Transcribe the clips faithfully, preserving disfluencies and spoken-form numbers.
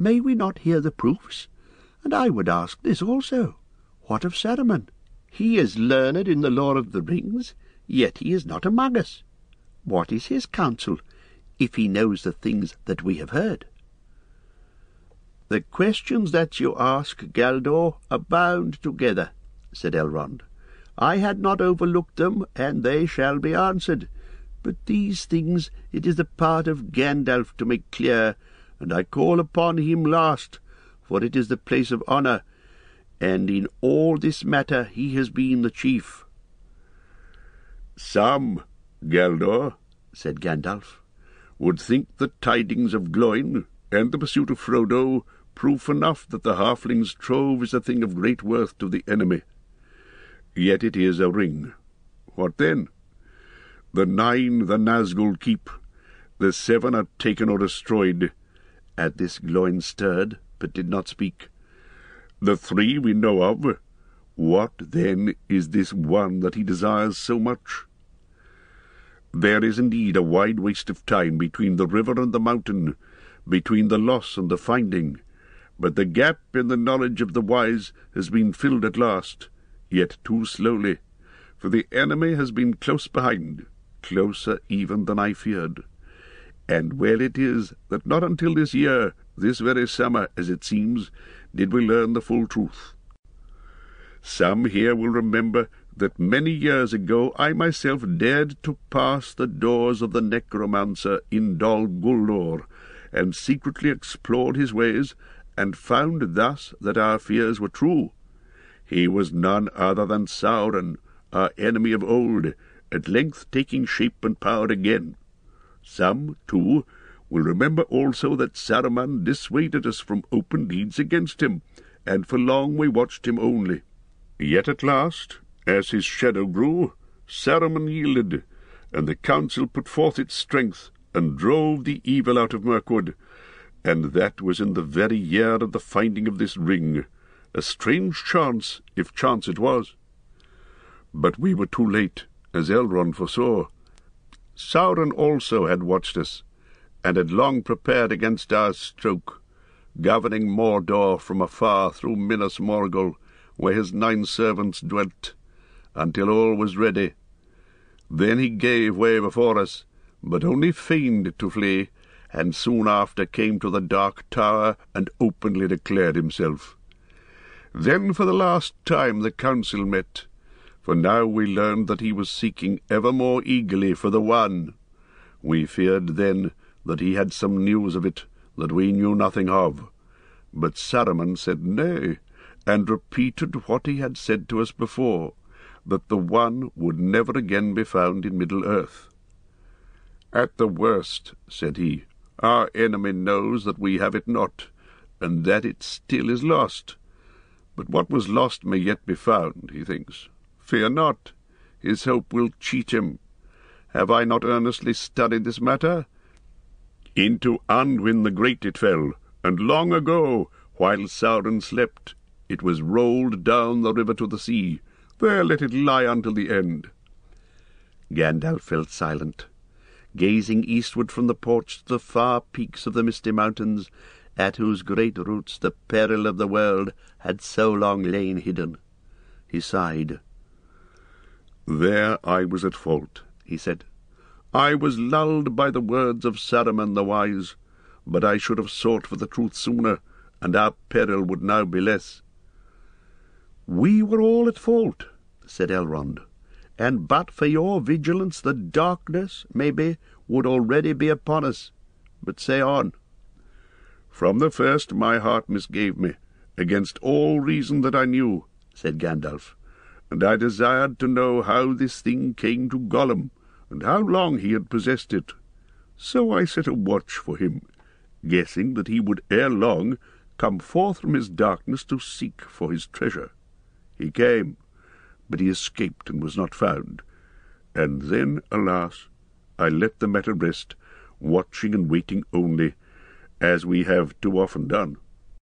may we not hear the proofs? And I would ask this also, what of Saruman? He is learned in the lore of the rings, yet he is not among us. What is his counsel, if he knows the things that we have heard?" "The questions that you ask, Galdor, are bound together," said Elrond. "I had not overlooked them, and they shall be answered. But these things it is the part of Gandalf to make clear, and I call upon him last, for it is the place of honour, and in all this matter he has been the chief." "Some, Galdor," said Gandalf, "would think the tidings of Gloin and the pursuit of Frodo proof enough that the halfling's trove is a thing of great worth to the enemy. Yet it is a ring. What then? The nine the Nazgul keep, the seven are taken or destroyed." At this Gloin stirred, but did not speak. "The three we know of. What, then, is this one that he desires so much? There is indeed a wide waste of time between the river and the mountain, between the loss and the finding, but the gap in the knowledge of the wise has been filled at last, yet too slowly, for the enemy has been close behind, closer even than I feared. And well it is that not until this year, this very summer, as it seems, did we learn the full truth. Some here will remember that many years ago I myself dared to pass the doors of the necromancer in Dol Guldur, and secretly explored his ways, and found thus that our fears were true. He was none other than Sauron, our enemy of old, at length taking shape and power again. Some, too, will remember also that Saruman dissuaded us from open deeds against him, and for long we watched him only. Yet at last, as his shadow grew, Saruman yielded, and the council put forth its strength, and drove the evil out of Mirkwood, and that was in the very year of the finding of this ring, a strange chance, if chance it was. But we were too late, as Elrond foresaw. Sauron also had watched us, and had long prepared against our stroke, governing Mordor from afar through Minas Morgul, where his nine servants dwelt, until all was ready. Then he gave way before us, but only feigned to flee, and soon after came to the Dark Tower and openly declared himself. Then for the last time the council met, for now we learned that he was seeking ever more eagerly for the One. We feared then that he had some news of it that we knew nothing of, but Saruman said nay, and repeated what he had said to us before, that the One would never again be found in Middle-earth. "At the worst," said he, "our enemy knows that we have it not, and that it still is lost. But what was lost may yet be found, he thinks. Fear not, his hope will cheat him. Have I not earnestly studied this matter? Into Anduin the Great it fell, and long ago, while Sauron slept, it was rolled down the river to the sea. There let it lie until the end." Gandalf fell silent, gazing eastward from the porch to the far peaks of the misty mountains, at whose great roots the peril of the world had so long lain hidden. He sighed. "There I was at fault," he said. "I was lulled by the words of Saruman the Wise, but I should have sought for the truth sooner, and our peril would now be less." "We were all at fault," said Elrond, "and but for your vigilance the darkness, maybe, would already be upon us. But say on." "From the first my heart misgave me, against all reason that I knew," said Gandalf, "and I desired to know how this thing came to Gollum, and how long he had possessed it. So I set a watch for him, guessing that he would ere long come forth from his darkness to seek for his treasure. He came, but he escaped and was not found. And then, alas, I let the matter rest, watching and waiting only, as we have too often done.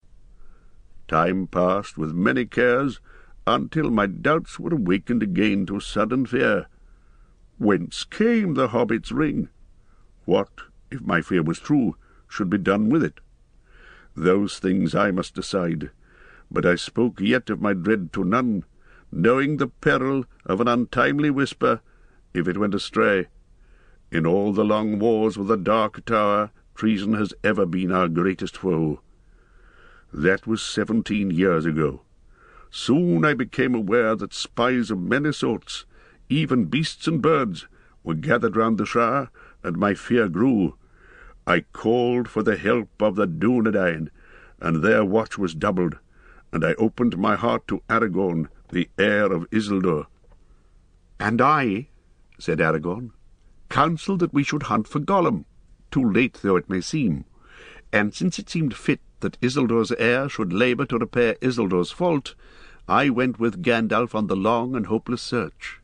Time passed with many cares, until my doubts were awakened again to sudden fear. Whence came the hobbit's ring? What, if my fear was true, should be done with it? Those things I must decide, but I spoke yet of my dread to none, knowing the peril of an untimely whisper, if it went astray. In all the long wars with the Dark Tower, treason has ever been our greatest foe. That was seventeen years ago. Soon I became aware that spies of many sorts, even beasts and birds, were gathered round the Shire, and my fear grew. I called for the help of the Dunedain, and their watch was doubled, and I opened my heart to Aragorn, the heir of Isildur. And I, said Aragorn, counselled that we should hunt for Gollum, too late though it may seem, and since it seemed fit that Isildur's heir should labour to repair Isildur's fault, I went with Gandalf on the long and hopeless search.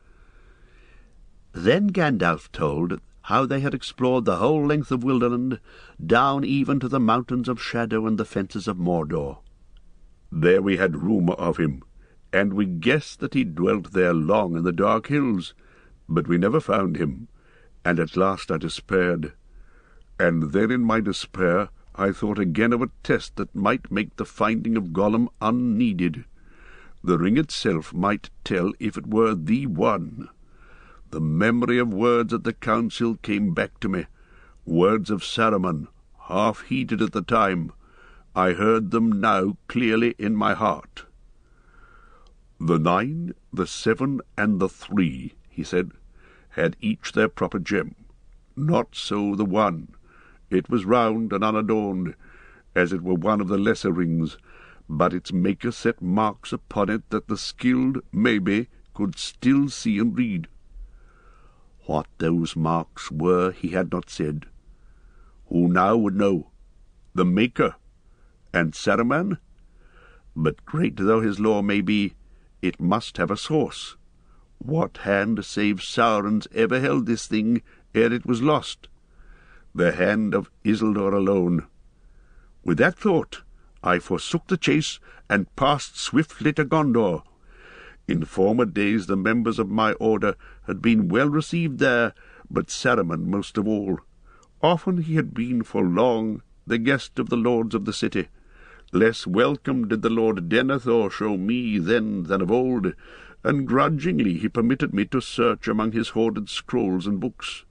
Then Gandalf told how they had explored the whole length of Wilderland, down even to the mountains of Shadow and the fences of Mordor. There we had rumour of him, and we guessed that he dwelt there long in the dark hills, but we never found him, and at last I despaired. And then in my despair I thought again of a test that might make the finding of Gollum unneeded. The ring itself might tell if it were the one. The memory of words at the council came back to me, words of Saruman, half-heeded at the time. I heard them now clearly in my heart. The nine, the seven, and the three, he said, had each their proper gem. Not so the one. It was round and unadorned, as it were one of the lesser rings, but its maker set marks upon it that the skilled, maybe, could still see and read. What those marks were he had not said. Who now would know? The maker, and Saruman? But great though his lore may be, it must have a source. What hand save Sauron's ever held this thing ere it was lost? The hand of Isildur alone. With that thought, I forsook the chase and passed swiftly to Gondor. In former days the members of my order had been well received there, but Saruman most of all. Often he had been for long the guest of the lords of the city. Less welcome did the Lord Denethor show me then than of old, and grudgingly he permitted me to search among his hoarded scrolls and books.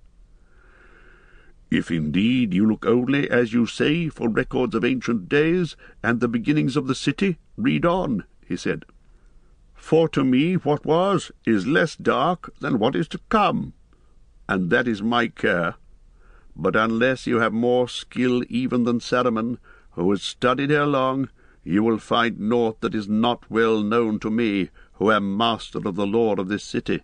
If indeed you look only, as you say, for records of ancient days and the beginnings of the city, read on, he said. For to me what was is less dark than what is to come, and that is my care. But unless you have more skill even than Saruman, who has studied ere long, you will find naught that is not well known to me, who am master of the lore of this city.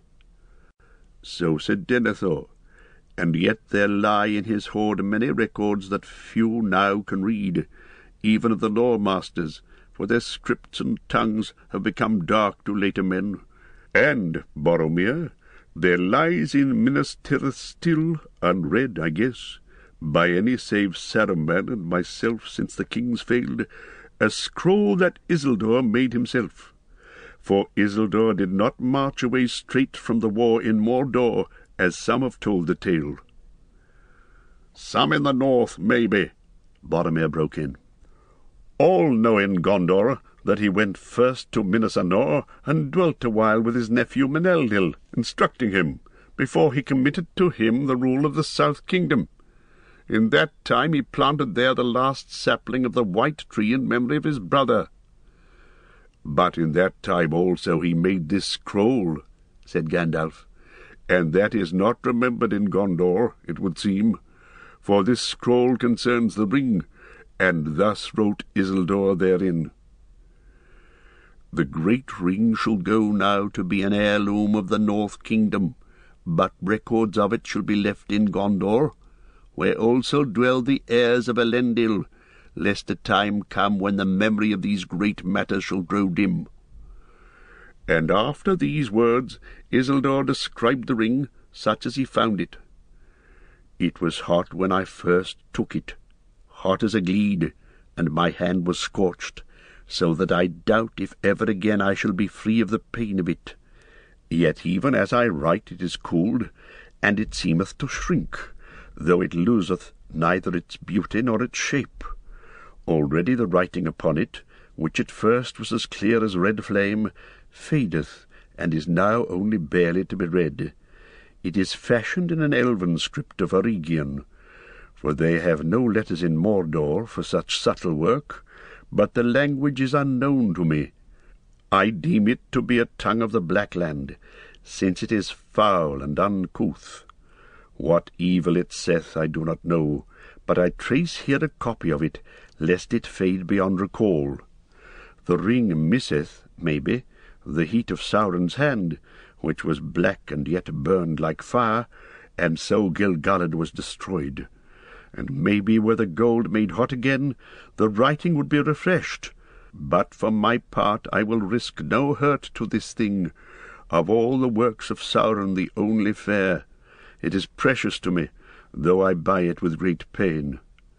So said Denethor, and yet there lie in his hoard many records that few now can read, even of the lore-masters, for their scripts and tongues have become dark to later men. And, Boromir, there lies in Minas Tirith still, unread, I guess, by any save Saruman and myself since the kings failed, a scroll that Isildur made himself. For Isildur did not march away straight from the war in Mordor, as some have told the tale. Some in the north, maybe, Boromir broke in. All know in Gondor that he went first to Minas Anor and dwelt a while with his nephew Meneldil, instructing him, before he committed to him the rule of the South Kingdom. In that time he planted there the last sapling of the White Tree in memory of his brother. But in that time also he made this scroll, said Gandalf, and that is not remembered in Gondor, it would seem, for this scroll concerns the ring, and thus wrote Isildur therein. The great ring shall go now to be an heirloom of the North Kingdom, but records of it shall be left in Gondor, where also dwell the heirs of Elendil, lest a time come when the memory of these great matters shall grow dim. And after these words Isildur described the ring, such as he found it. It was hot when I first took it, hot as a gleed, and my hand was scorched, so that I doubt if ever again I shall be free of the pain of it. Yet even as I write it is cooled, and it seemeth to shrink, though it loseth neither its beauty nor its shape. Already the writing upon it, which at first was as clear as red flame, fadeth, and is now only barely to be read. It is fashioned in an elven script of Eregion, for they have no letters in Mordor for such subtle work, but the language is unknown to me. I deem it to be a tongue of the Black Land, since it is foul and uncouth. What evil it saith I do not know, but I trace here a copy of it, lest it fade beyond recall. The ring misseth, maybe, the heat of Sauron's hand, which was black and yet burned like fire, and so Gil-galad was destroyed. And maybe were the gold made hot again, the writing would be refreshed. But for my part I will risk no hurt to this thing. Of all the works of Sauron the only fair. It is precious to me, though I buy it with great pain.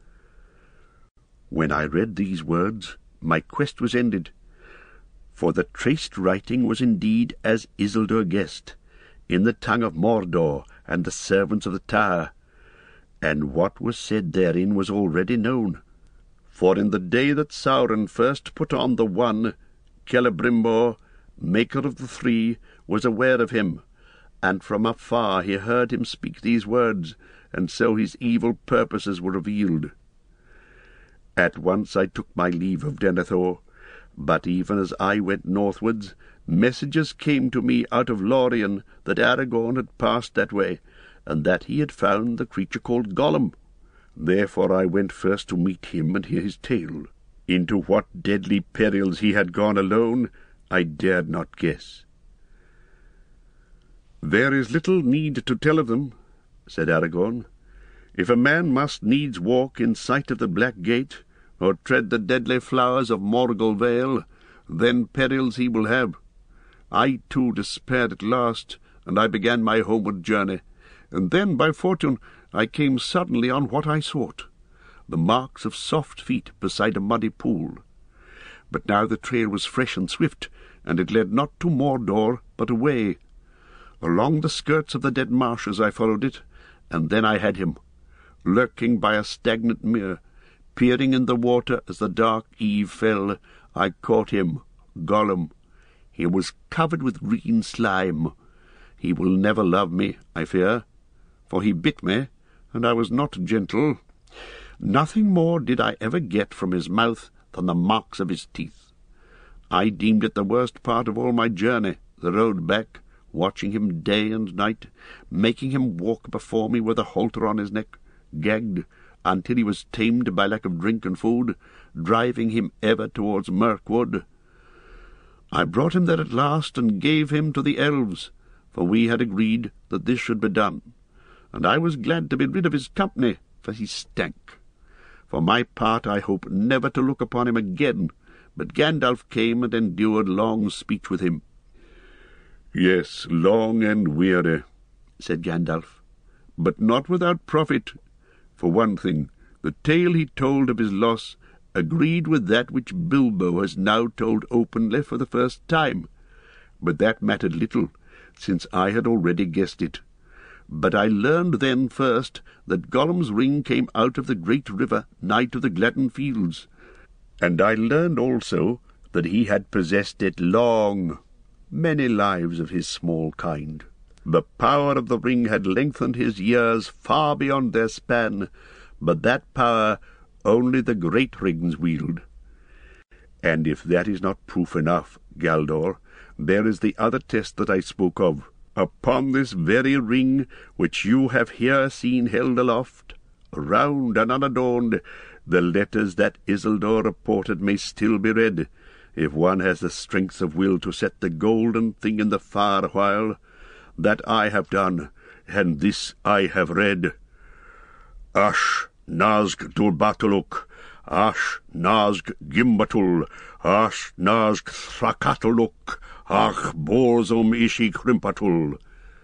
When I read these words, my quest was ended, for the traced writing was indeed as Isildur guessed, in the tongue of Mordor and the servants of the Tower, and what was said therein was already known. For in the day that Sauron first put on the one, Celebrimbor, maker of the three, was aware of him, and from afar he heard him speak these words, and so his evil purposes were revealed. At once I took my leave of Denethor, but even as I went northwards, messages came to me out of Lorien that Aragorn had passed that way, and that he had found the creature called Gollum. Therefore I went first to meet him and hear his tale. Into what deadly perils he had gone alone, I dared not guess. "There is little need to tell of them," said Aragorn. "If a man must needs walk in sight of the Black Gate, or tread the deadly flowers of Morgul Vale, then perils he will have. I too despaired at last, and I began my homeward journey, and then, by fortune, I came suddenly on what I sought, the marks of soft feet beside a muddy pool. But now the trail was fresh and swift, and it led not to Mordor, but away. Along the skirts of the dead marshes I followed it, and then I had him, lurking by a stagnant mere, peering in the water as the dark eve fell. I caught him, Gollum. He was covered with green slime. He will never love me, I fear, for he bit me, and I was not gentle. Nothing more did I ever get from his mouth than the marks of his teeth. I deemed it the worst part of all my journey, the road back, watching him day and night, making him walk before me with a halter on his neck, gagged, until he was tamed by lack of drink and food, driving him ever towards Mirkwood. I brought him there at last, and gave him to the elves, for we had agreed that this should be done, and I was glad to be rid of his company, for he stank. For my part, I hope never to look upon him again, but Gandalf came and endured long speech with him." "Yes, long and weary," said Gandalf, "but not without profit. For one thing, the tale he told of his loss agreed with that which Bilbo has now told openly for the first time, but that mattered little, since I had already guessed it. But I learned then first that Gollum's ring came out of the great river nigh to the Gladden Fields, and I learned also that he had possessed it long, many lives of his small kind. The power of the ring had lengthened his years far beyond their span, but that power only the great rings wield. And if that is not proof enough, Galdor, there is the other test that I spoke of. Upon this very ring, which you have here seen held aloft, round and unadorned, the letters that Isildur reported may still be read, if one has the strength of will to set the golden thing in the fire while. That I have done, and this I have read. Ash Nazg Durbatuluk, Ash Nazg Gimbatul, Ash Nazg Thrakatuluk, Ach Borzum Ishi Krimpatul.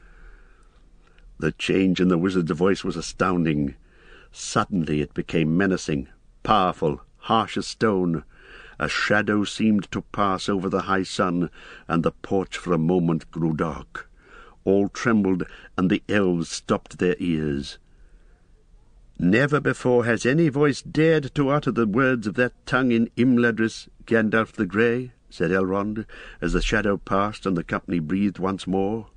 The change in the wizard's voice was astounding. Suddenly it became menacing, powerful, harsh as stone. A shadow seemed to pass over the high sun, and the porch for a moment grew dark. All trembled, and the elves stopped their ears. Never before has any voice dared to utter the words of that tongue in Imladris, Gandalf the Grey, said Elrond, as the shadow passed and the company breathed once more.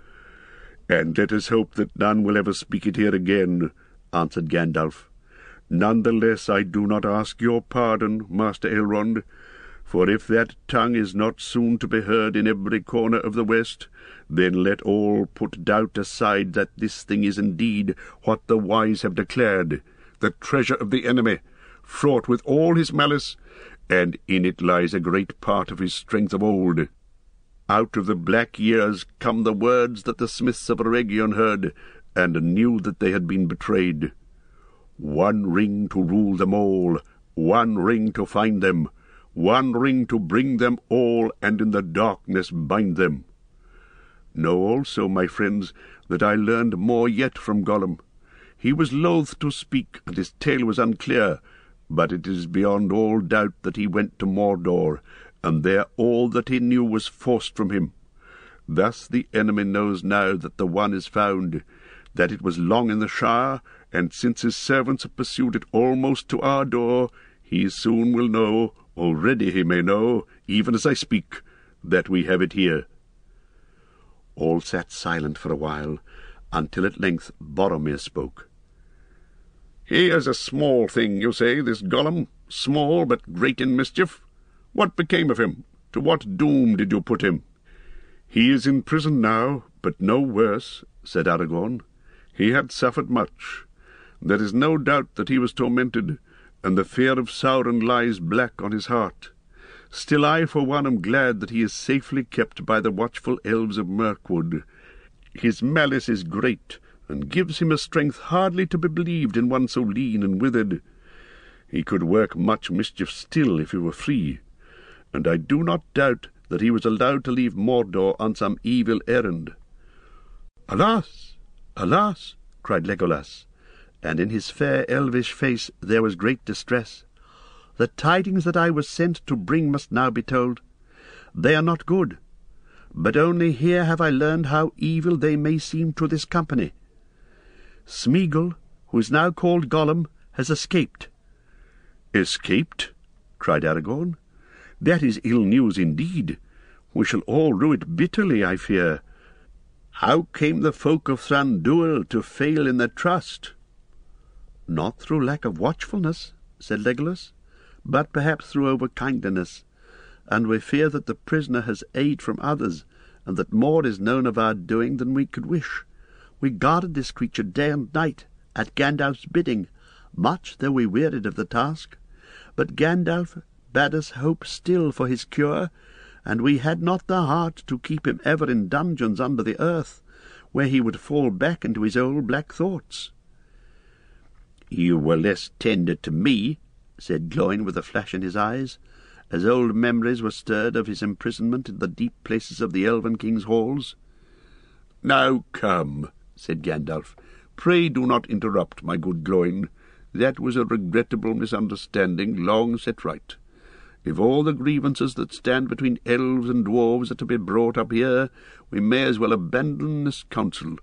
And let us hope that none will ever speak it here again, answered Gandalf. None the less I do not ask your pardon, Master Elrond, for if that tongue is not soon to be heard in every corner of the West, then let all put doubt aside that this thing is indeed what the wise have declared, the treasure of the enemy, fraught with all his malice, and in it lies a great part of his strength of old. Out of the black years come the words that the smiths of Eregion heard, and knew that they had been betrayed. One ring to rule them all, one ring to find them, one ring to bring them all, and in the darkness bind them. Know also, my friends, that I learned more yet from Gollum. He was loath to speak, and his tale was unclear, but it is beyond all doubt that he went to Mordor, and there all that he knew was forced from him. Thus the enemy knows now that the one is found, that it was long in the Shire, and since his servants have pursued it almost to our door, he soon will know, already he may know, even as I speak, that we have it here. All sat silent for a while, until at length Boromir spoke. He is a small thing, you say, this Gollum, small but great in mischief. What became of him? To what doom did you put him? He is in prison now, but no worse, said Aragorn. He had suffered much. There is no doubt that he was tormented, and the fear of Sauron lies black on his heart. Still I, for one, am glad that he is safely kept by the watchful elves of Mirkwood. His malice is great, and gives him a strength hardly to be believed in one so lean and withered. He could work much mischief still if he were free, and I do not doubt that he was allowed to leave Mordor on some evil errand. Alas! Alas! cried Legolas, and in his fair elvish face there was great distress. The tidings that I was sent to bring must now be told. They are not good, but only here have I learned how evil they may seem to this company. Smeagol, who is now called Gollum, has escaped. Escaped? cried Aragorn. That is ill news indeed. We shall all rue it bitterly, I fear. How came the folk of Thranduil to fail in their trust? Not through lack of watchfulness, said Legolas, but perhaps through overkindliness, and we fear that the prisoner has aid from others, and that more is known of our doing than we could wish. We guarded this creature day and night, at Gandalf's bidding, much though we wearied of the task. But Gandalf bade us hope still for his cure, and we had not the heart to keep him ever in dungeons under the earth, where he would fall back into his old black thoughts. You were less tender to me, said Gloin with a flash in his eyes, as old memories were stirred of his imprisonment in the deep places of the Elven King's halls. Now come, said Gandalf, pray do not interrupt, my good Gloin. That was a regrettable misunderstanding, long set right. If all the grievances that stand between elves and dwarves are to be brought up here, we may as well abandon this council.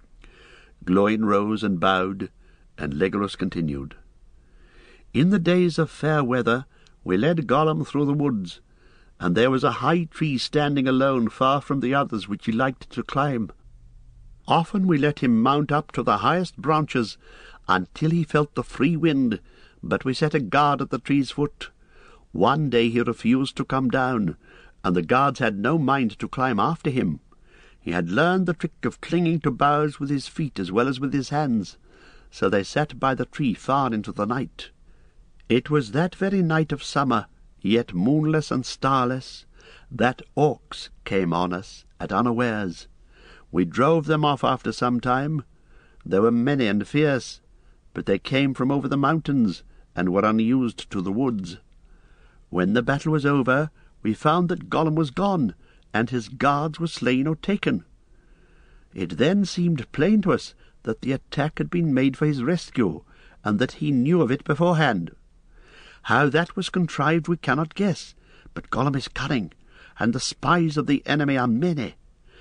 Gloin rose and bowed, and Legolas continued. In the days of fair weather we led Gollum through the woods, and there was a high tree standing alone far from the others which he liked to climb. Often we let him mount up to the highest branches until he felt the free wind, but we set a guard at the tree's foot. One day he refused to come down, and the guards had no mind to climb after him. He had learned the trick of clinging to boughs with his feet as well as with his hands, so they sat by the tree far into the night. It was that very night of summer, yet moonless and starless, that orcs came on us at unawares. We drove them off after some time. They were many and fierce, but they came from over the mountains, and were unused to the woods. When the battle was over, we found that Gollum was gone, and his guards were slain or taken. It then seemed plain to us that the attack had been made for his rescue, and that he knew of it beforehand. How that was contrived we cannot guess, but Gollum is cunning, and the spies of the enemy are many.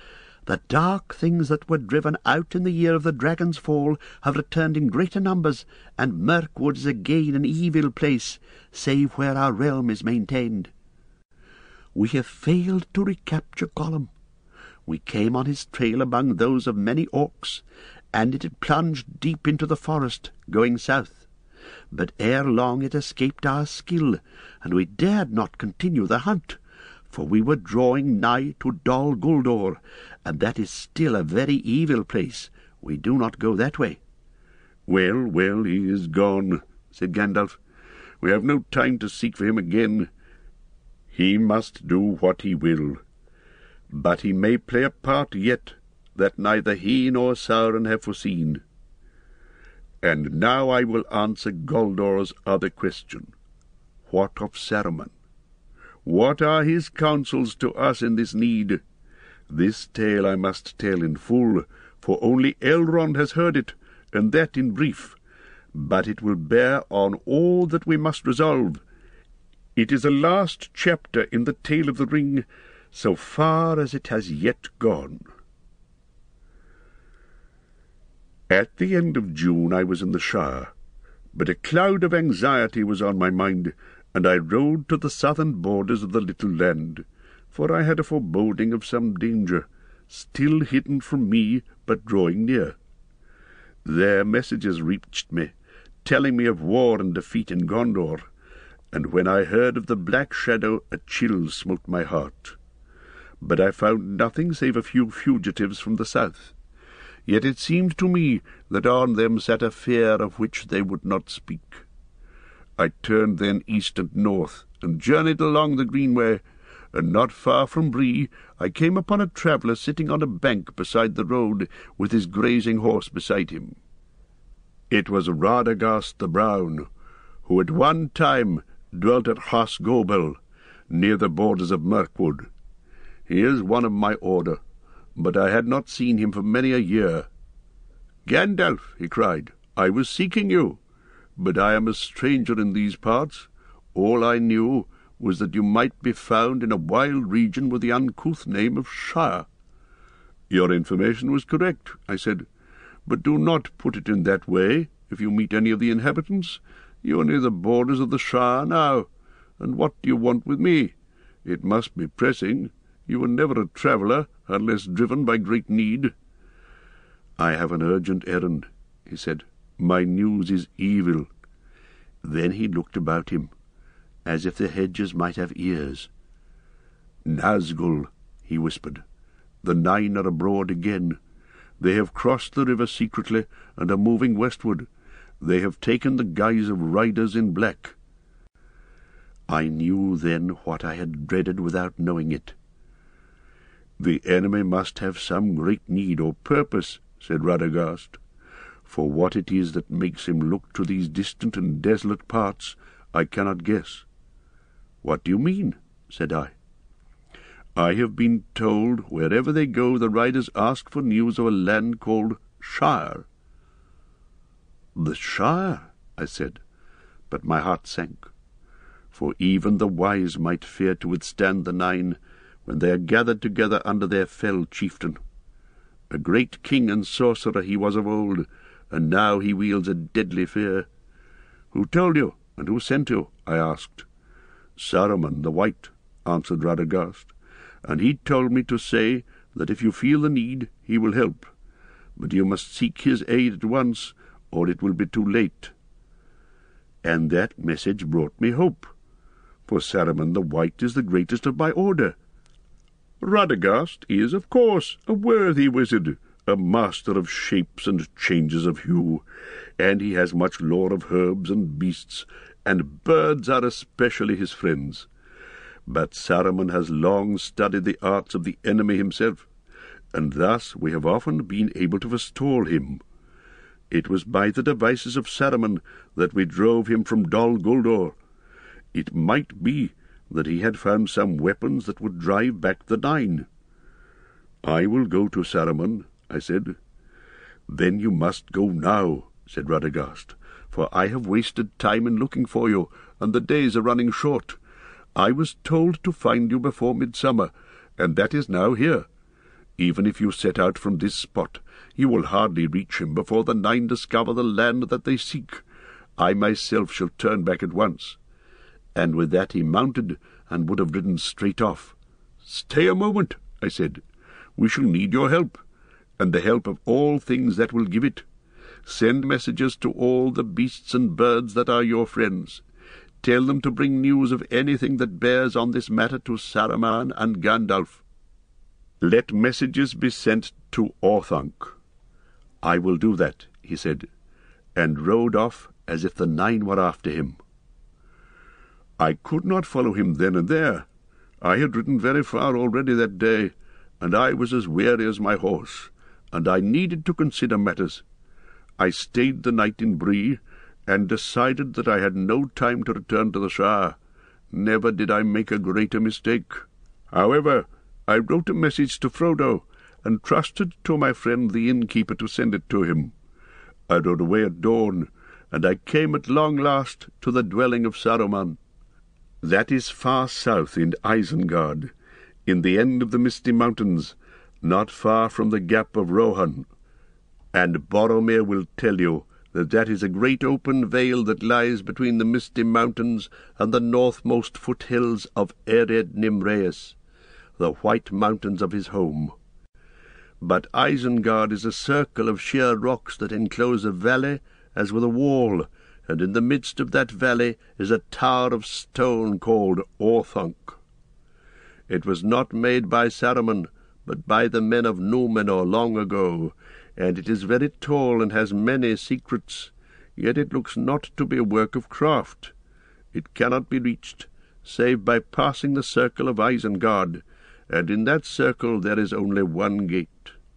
The dark things that were driven out in the year of the dragon's fall have returned in greater numbers, and Mirkwood is again an evil place, save where our realm is maintained. We have failed to recapture Gollum. We came on his trail among those of many orcs, and it had plunged deep into the forest, going south. But ere long it escaped our skill, and we dared not continue the hunt, for we were drawing nigh to Dol Guldur, and that is still a very evil place. We do not go that way. Well, well, he is gone, said Gandalf. We have no time to seek for him again. He must do what he will. But he may play a part yet that neither he nor Sauron have foreseen. And now I will answer Goldor's other question. What of Saruman? What are his counsels to us in this need? This tale I must tell in full, for only Elrond has heard it, and that in brief. But it will bear on all that we must resolve. It is the last chapter in the Tale of the Ring, so far as it has yet gone. At the end of June I was in the Shire, but a cloud of anxiety was on my mind, and I rode to the southern borders of the little land, for I had a foreboding of some danger, still hidden from me, but drawing near. There messages reached me, telling me of war and defeat in Gondor, and when I heard of the Black Shadow, a chill smote my heart. But I found nothing save a few fugitives from the south. Yet it seemed to me that on them sat a fear of which they would not speak. I turned then east and north, and journeyed along the Greenway, and not far from Bree I came upon a traveller sitting on a bank beside the road, with his grazing horse beside him. It was Radagast the Brown, who at one time dwelt at Hasgobel, near the borders of Mirkwood. He is one of my order, but I had not seen him for many a year. "Gandalf," he cried, "I was seeking you, but I am a stranger in these parts. All I knew was that you might be found in a wild region with the uncouth name of Shire." "Your information was correct," I said, "but do not put it in that way if you meet any of the inhabitants. You are near the borders of the Shire now, and what do you want with me? It must be pressing. You were never a traveller, unless driven by great need." "I have an urgent errand," he said. "My news is evil." Then he looked about him, as if the hedges might have ears. "Nazgul," he whispered. "The Nine are abroad again. They have crossed the river secretly, and are moving westward. They have taken the guise of riders in black." I knew then what I had dreaded without knowing it. "The enemy must have some great need or purpose," said Radagast. "For what it is that makes him look to these distant and desolate parts, I cannot guess." "What do you mean?" said I. "I have been told wherever they go the riders ask for news of a land called Shire." "The Shire," I said, but my heart sank, for even the wise might fear to withstand the Nine when they are gathered together under their fell chieftain. A great king and sorcerer he was of old, and now he wields a deadly fear. "Who told you, and who sent you?" I asked. "Saruman the White," answered Radagast, "and he told me to say that if you feel the need, he will help. But you must seek his aid at once, or it will be too late." And that message brought me hope, for Saruman the White is the greatest of my order. Radagast is, of course, a worthy wizard, a master of shapes and changes of hue, and he has much lore of herbs and beasts, and birds are especially his friends. But Saruman has long studied the arts of the enemy himself, and thus we have often been able to forestall him. It was by the devices of Saruman that we drove him from Dol Guldur. It might be that he had found some weapons that would drive back the Nine. "I will go to Saruman," I said. "Then you must go now," said Radagast, "for I have wasted time in looking for you, and the days are running short. I was told to find you before midsummer, and that is now here. Even if you set out from this spot, you will hardly reach him before the Nine discover the land that they seek. I myself shall turn back at once." And with that he mounted, and would have ridden straight off. "Stay a moment," I said. "We shall need your help, and the help of all things that will give it. Send messages to all the beasts and birds that are your friends. Tell them to bring news of anything that bears on this matter to Saruman and Gandalf. Let messages be sent to Orthanc." "I will do that," he said, and rode off as if the Nine were after him. I could not follow him then and there. I had ridden very far already that day, and I was as weary as my horse, and I needed to consider matters. I stayed the night in Bree, and decided that I had no time to return to the Shire. Never did I make a greater mistake. However, I wrote a message to Frodo, and trusted to my friend the innkeeper to send it to him. I rode away at dawn, and I came at long last to the dwelling of Saruman. That is far south in Isengard, in the end of the Misty Mountains, not far from the Gap of Rohan. And Boromir will tell you that that is a great open vale that lies between the Misty Mountains and the northmost foothills of Ered Nimraeus, the white mountains of his home. But Isengard is a circle of sheer rocks that enclose a valley as with a wall, and in the midst of that valley is a tower of stone called Orthanc. It was not made by Saruman, but by the men of Númenor long ago, and it is very tall and has many secrets, yet it looks not to be a work of craft. It cannot be reached, save by passing the circle of Isengard, and in that circle there is only one gate.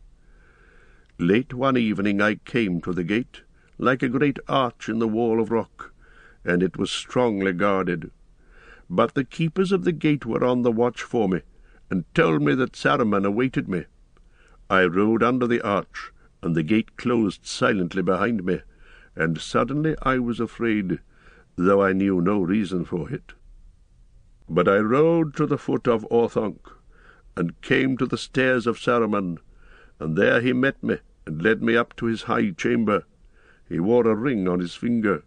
Late one evening I came to the gate, like a great arch in the wall of rock, and it was strongly guarded. But the keepers of the gate were on the watch for me, and told me that Saruman awaited me. I rode under the arch, and the gate closed silently behind me, and suddenly I was afraid, though I knew no reason for it. But I rode to the foot of Orthanc, and came to the stairs of Saruman, and there he met me, and led me up to his high chamber. He wore a ring on his finger.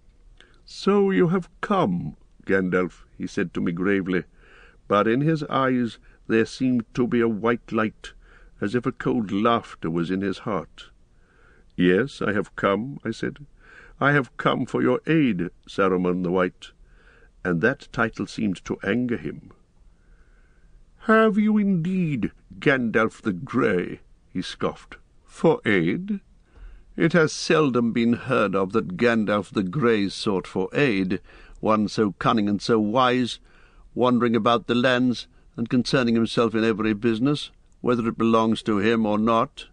"So you have come, Gandalf," he said to me gravely, but in his eyes there seemed to be a white light, as if a cold laughter was in his heart. "Yes, I have come," I said. "I have come for your aid, Saruman the White," and that title seemed to anger him. "Have you indeed, Gandalf the Grey?" he scoffed. "For aid? It has seldom been heard of that Gandalf the Grey sought for aid, one so cunning and so wise, wandering about the lands and concerning himself in every business, whether it belongs to him or not."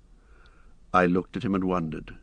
I looked at him and wondered.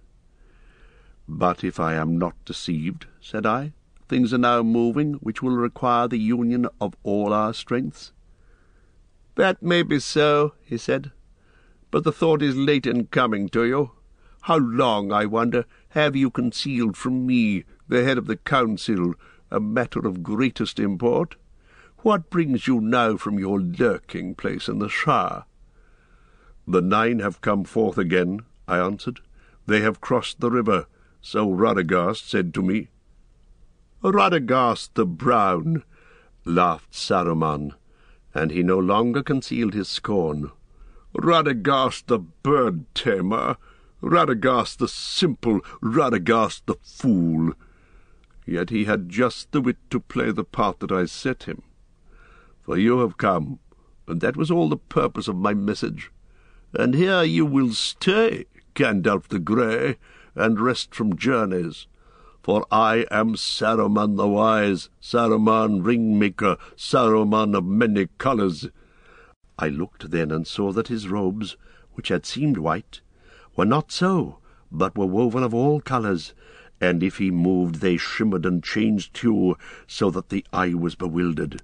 "But if I am not deceived," said I, "things are now moving which will require the union of all our strengths." "That may be so," he said, "but the thought is late in coming to you. How long, I wonder, have you concealed from me, the head of the council, a matter of greatest import? What brings you now from your lurking place in the Shire?" "The Nine have come forth again," I answered. "They have crossed the river, so Radagast said to me." "Radagast the Brown," laughed Saruman, and he no longer concealed his scorn. "Radagast the bird-tamer, Radagast the simple, Radagast the fool." Yet he had just the wit to play the part that I set him. For you have come, and that was all the purpose of my message. And here you will stay, Gandalf the Grey, and rest from journeys. For I am Saruman the Wise, Saruman Ringmaker, Saruman of many colours. I looked then and saw that his robes, which had seemed white, were not so, but were woven of all colours, and if he moved they shimmered and changed hue, so that the eye was bewildered.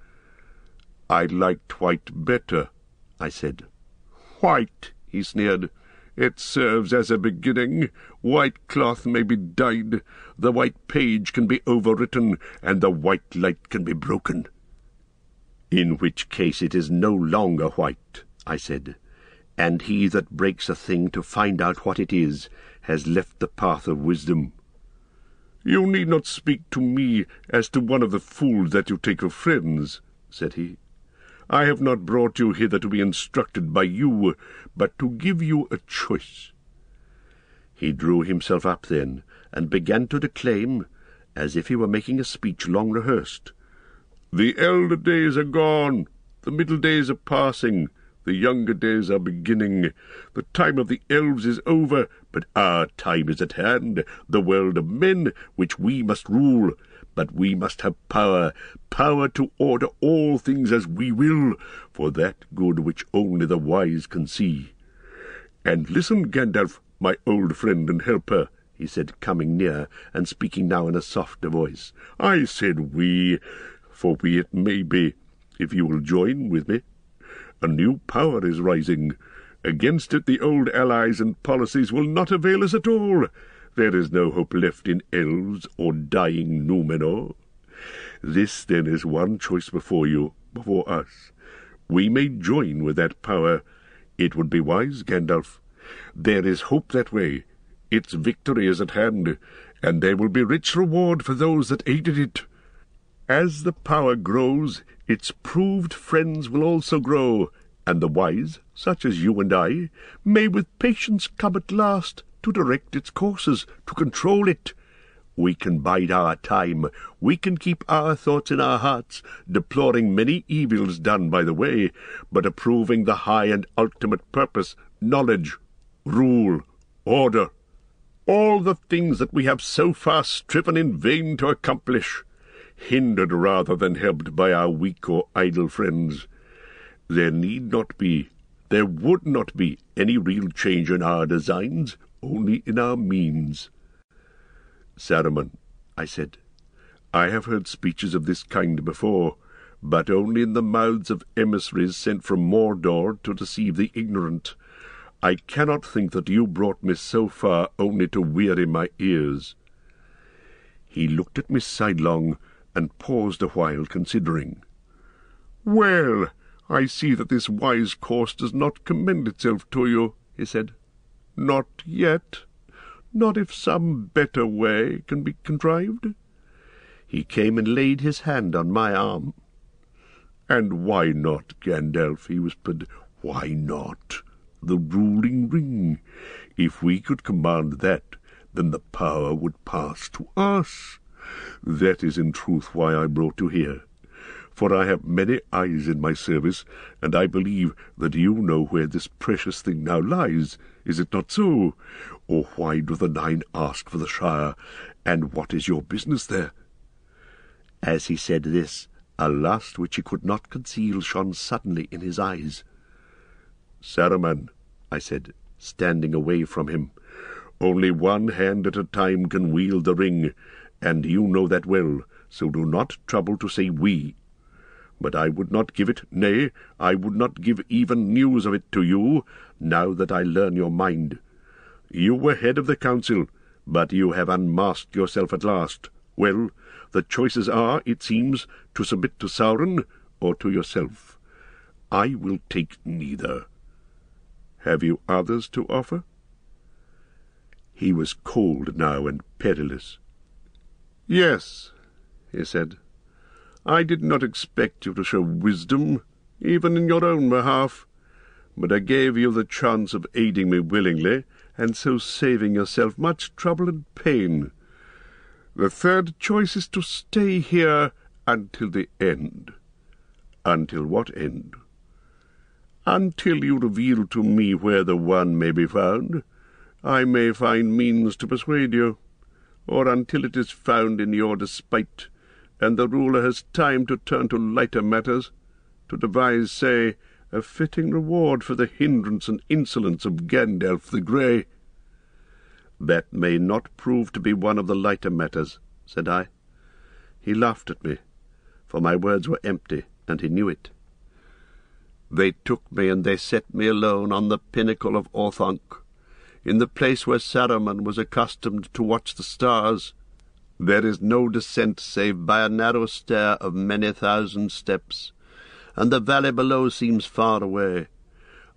"I liked white better," I said. "White," he sneered. "It serves as a beginning. White cloth may be dyed, the white page can be overwritten, and the white light can be broken." "In which case it is no longer white," I said, and he that breaks a thing to find out what it is has left the path of wisdom. You need not speak to me as to one of the fools that you take for friends, said he. I have not brought you hither to be instructed by you, but to give you a choice. He drew himself up then, and began to declaim, as if he were making a speech long rehearsed. The elder days are gone, the middle days are passing, the younger days are beginning. The time of the elves is over, but our time is at hand, the world of men, which we must rule. But we must have power, power to order all things as we will, for that good which only the wise can see. And listen, Gandalf, my old friend and helper, he said, coming near, and speaking now in a softer voice. I said we, for we it may be, if you will join with me. A new power is rising. Against it the old allies and policies will not avail us at all. There is no hope left in elves or dying Númenor. This, then, is one choice before you, before us. We may join with that power. It would be wise, Gandalf. There is hope that way. Its victory is at hand, and there will be rich reward for those that aided it. As the power grows, its proved friends will also grow, and the wise, such as you and I, may with patience come at last to direct its courses, to control it. We can bide our time, we can keep our thoughts in our hearts, deploring many evils done by the way, but approving the high and ultimate purpose, knowledge, rule, order, all the things that we have so far striven in vain to accomplish, hindered rather than helped by our weak or idle friends. There need not be, there would not be any real change in our designs, only in our means. Saruman, I said, I have heard speeches of this kind before, but only in the mouths of emissaries sent from Mordor to deceive the ignorant. I cannot think that you brought me so far only to weary my ears. He looked at me sidelong, and paused a while, considering. Well, I see that this wise course does not commend itself to you, he said. Not yet. Not if some better way can be contrived. He came and laid his hand on my arm. And why not, Gandalf? He whispered. Why not? The ruling ring. If we could command that, then the power would pass to us. That is in truth why I brought you here. For I have many eyes in my service, and I believe that you know where this precious thing now lies. Is it not so? Or why do the Nine ask for the Shire, and what is your business there? As he said this, a lust which he could not conceal shone suddenly in his eyes. Saruman, I said, standing away from him, only one hand at a time can wield the ring, and you know that well, so do not trouble to say we. But I would not give it, nay, I would not give even news of it to you, now that I learn your mind. You were head of the council, but you have unmasked yourself at last. Well, the choices are, it seems, to submit to Sauron or to yourself. I will take neither. Have you others to offer? He was cold now and perilous. Yes, he said. I did not expect you to show wisdom, even in your own behalf, but I gave you the chance of aiding me willingly, and so saving yourself much trouble and pain. The third choice is to stay here until the end. Until what end? Until you reveal to me where the one may be found. I may find means to persuade you, or until it is found in your despite, and the ruler has time to turn to lighter matters, to devise, say, a fitting reward for the hindrance and insolence of Gandalf the Grey. That may not prove to be one of the lighter matters, said I. He laughed at me, for my words were empty, and he knew it. They took me, and they set me alone on the pinnacle of Orthanc, in the place where Saruman was accustomed to watch the stars. There is no descent save by a narrow stair of many thousand steps, and the valley below seems far away.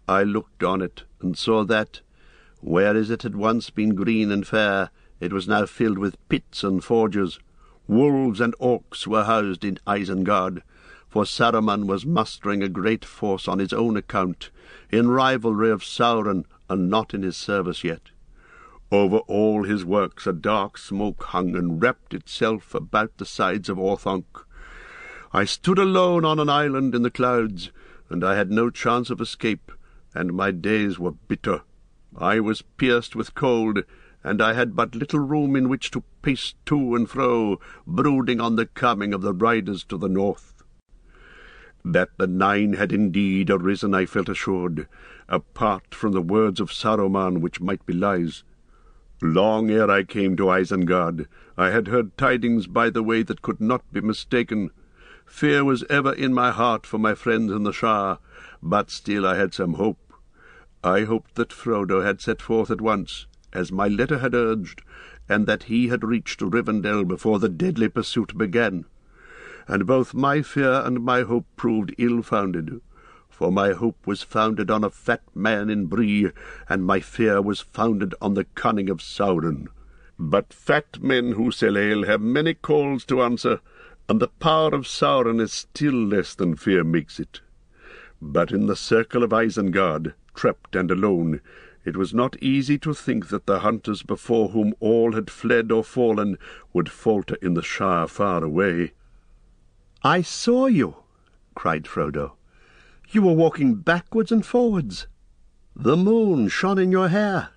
I looked on it, and saw that, whereas it had once been green and fair, it was now filled with pits and forges. Wolves and orcs were housed in Isengard, for Saruman was mustering a great force on his own account, in rivalry of Sauron, and not in his service yet. Over all his works a dark smoke hung and wrapped itself about the sides of Orthanc. I stood alone on an island in the clouds, and I had no chance of escape, and my days were bitter. I was pierced with cold, and I had but little room in which to pace to and fro, brooding on the coming of the riders to the north. That the Nine had indeed arisen I felt assured, apart from the words of Saruman, which might be lies. Long ere I came to Isengard, I had heard tidings by the way that could not be mistaken. Fear was ever in my heart for my friends in the Shire, but still I had some hope. I hoped that Frodo had set forth at once, as my letter had urged, and that he had reached Rivendell before the deadly pursuit began. And both my fear and my hope proved ill-founded, for my hope was founded on a fat man in Bree, and my fear was founded on the cunning of Sauron. But fat men who sell ale have many calls to answer, and the power of Sauron is still less than fear makes it. But in the circle of Isengard, trapped and alone, it was not easy to think that the hunters before whom all had fled or fallen would falter in the Shire far away. "I saw you," cried Frodo. "You were walking backwards and forwards. The moon shone in your hair."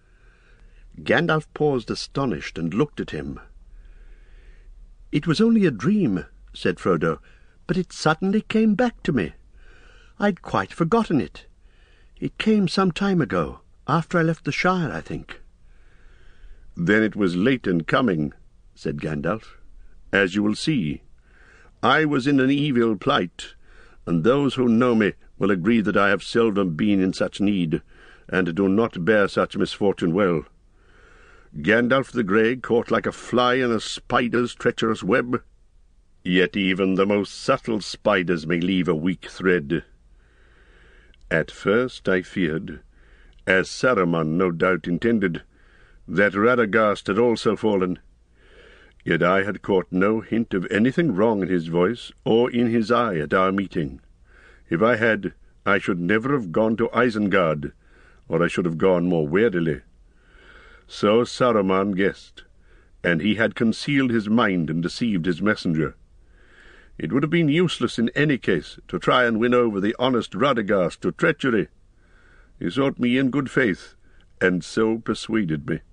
Gandalf paused astonished and looked at him. "It was only a dream," said Frodo, "but it suddenly came back to me. I'd quite forgotten it. It came some time ago, after I left the Shire, I think." "Then it was late in coming," said Gandalf, "as you will see. I was in an evil plight, and those who know me will agree that I have seldom been in such need, and do not bear such misfortune well. Gandalf the Grey caught like a fly in a spider's treacherous web, yet even the most subtle spiders may leave a weak thread. At first I feared, as Saruman no doubt intended, that Radagast had also fallen, yet I had caught no hint of anything wrong in his voice or in his eye at our meeting. If I had, I should never have gone to Isengard, or I should have gone more warily. So Saruman guessed, and he had concealed his mind and deceived his messenger. It would have been useless in any case to try and win over the honest Radagast to treachery. He sought me in good faith, and so persuaded me.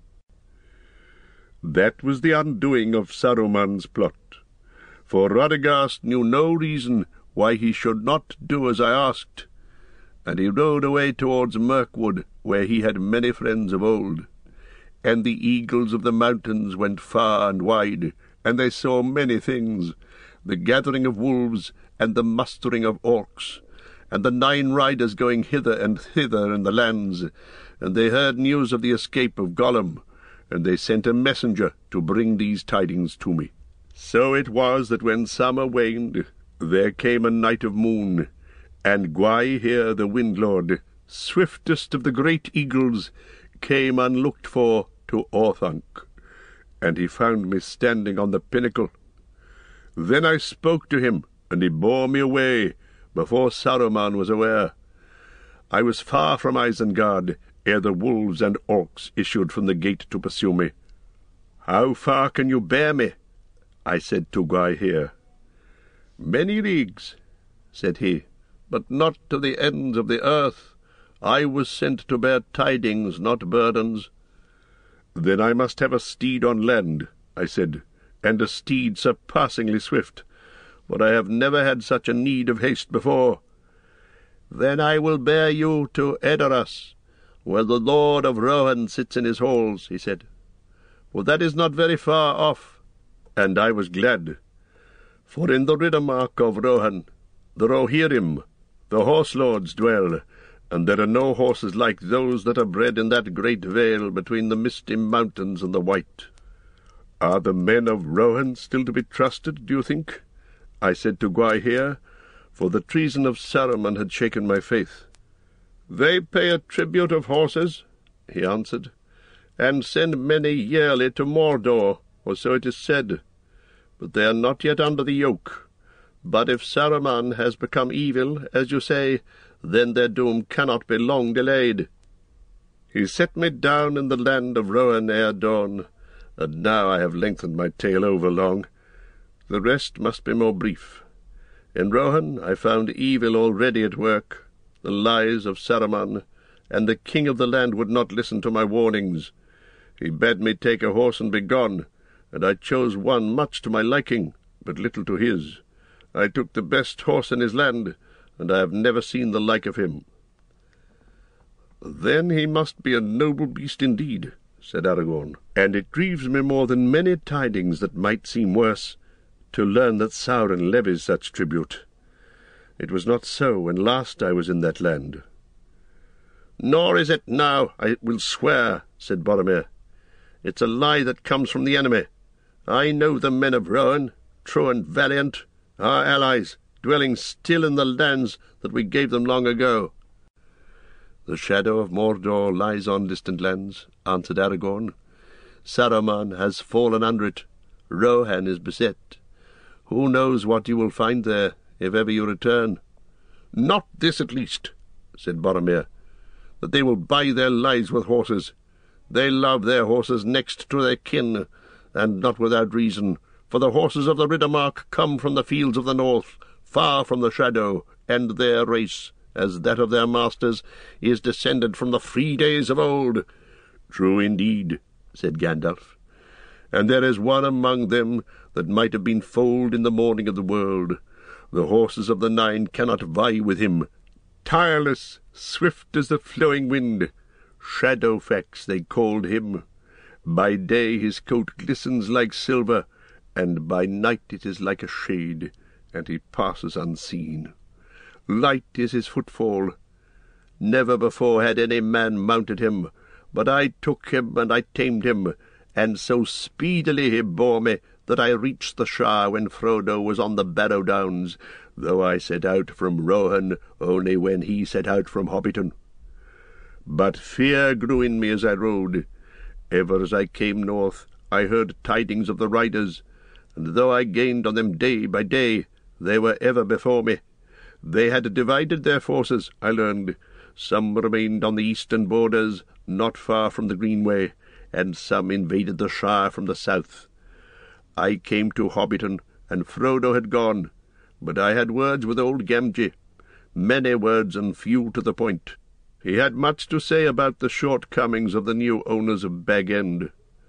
That was the undoing of Saruman's plot, for Radagast knew no reason why he should not do as I asked, and he rode away towards Mirkwood, where he had many friends of old. And the eagles of the mountains went far and wide, and they saw many things, the gathering of wolves, and the mustering of orcs, and the nine riders going hither and thither in the lands, and they heard news of the escape of Gollum, and they sent a messenger to bring these tidings to me. So it was that when summer waned, there came a night of moon, and Gwaihir the Windlord, swiftest of the great eagles, came unlooked for to Orthanc, and he found me standing on the pinnacle. Then I spoke to him, and he bore me away, before Saruman was aware. I was far from Isengard, ere the wolves and orcs issued from the gate to pursue me. "How far can you bear me?" I said to Gwaihir. "Many leagues," said he, "but not to the ends of the earth. I was sent to bear tidings, not burdens." "Then I must have a steed on land," I said, "and a steed surpassingly swift, for I have never had such a need of haste before." "Then I will bear you to Edoras, where the Lord of Rohan sits in his halls," he said, "for that is not very far off." And I was glad, for in the Riddermark of Rohan the Rohirrim, the horse-lords, dwell, and there are no horses like those that are bred in that great vale between the misty mountains and the white. "Are the men of Rohan still to be trusted, do you think?" I said to Gwaihir, for the treason of Saruman had shaken my faith. "They pay a tribute of horses," he answered, "and send many yearly to Mordor, or so it is said. But they are not yet under the yoke. But if Saruman has become evil, as you say, then their doom cannot be long delayed. He set me down in the land of Rohan ere dawn, and now I have lengthened my tale over long. The rest must be more brief. In Rohan I found evil already at work, the lies of Saruman, and the king of the land would not listen to my warnings. He bade me take a horse and be gone, and I chose one much to my liking, but little to his. I took the best horse in his land, and I have never seen the like of him." "Then he must be a noble beast indeed," said Aragorn, "and it grieves me more than many tidings that might seem worse, to learn that Sauron levies such tribute. It was not so when last I was in that land." "Nor is it now, I will swear," said Boromir. "It's a lie that comes from the enemy. I know the men of Rohan, true and valiant, our allies, dwelling still in the lands that we gave them long ago." "The shadow of Mordor lies on distant lands," answered Aragorn. "Saruman has fallen under it. Rohan is beset. Who knows what you will find there, if ever you return?" "Not this, at least," said Boromir, "that they will buy their lives with horses. They love their horses next to their kin, and not without reason, for the horses of the Riddermark come from the fields of the north, far from the shadow, and their race, as that of their masters, is descended from the free days of old." "True indeed," said Gandalf, "and there is one among them that might have been foaled in the morning of the world. The horses of the Nine cannot vie with him. Tireless, swift as the flowing wind, Shadowfax they called him. By day his coat glistens like silver, and by night it is like a shade, and he passes unseen. Light is his footfall. Never before had any man mounted him, but I took him and I tamed him, and so speedily he bore me that I reached the Shire when Frodo was on the Barrow Downs, though I set out from Rohan only when he set out from Hobbiton. But fear grew in me as I rode. Ever as I came north, I heard tidings of the riders, and though I gained on them day by day, they were ever before me. They had divided their forces, I learned. Some remained on the eastern borders, not far from the Greenway, and some invaded the Shire from the south. I came to Hobbiton, and Frodo had gone, but I had words with old Gamgee, many words and few to the point. He had much to say about the shortcomings of the new owners of Bag End.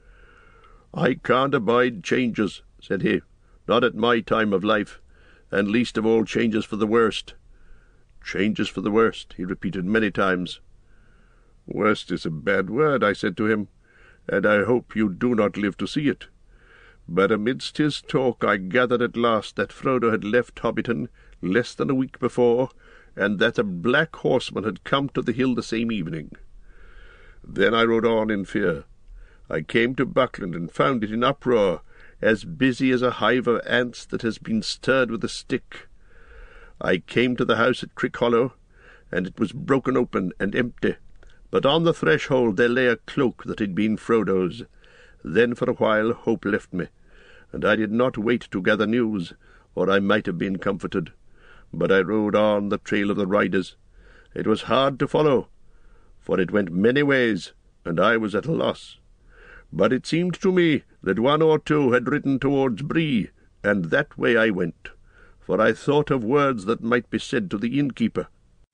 "I can't abide changes," said he, "not at my time of life, and least of all changes for the worst." "Changes for the worst," he repeated many times. "Worst is a bad word," I said to him, "and I hope you do not live to see it." But amidst his talk I gathered at last that Frodo had left Hobbiton less than a week before, and that a black horseman had come to the hill the same evening. Then I rode on in fear. I came to Buckland and found it in uproar, as busy as a hive of ants that has been stirred with a stick. I came to the house at Crickhollow, and it was broken open and empty, but on the threshold there lay a cloak that had been Frodo's. Then for a while hope left me, and I did not wait to gather news, or I might have been comforted. But I rode on the trail of the riders. It was hard to follow, for it went many ways, and I was at a loss. But it seemed to me that one or two had ridden towards Bree, and that way I went, for I thought of words that might be said to the innkeeper.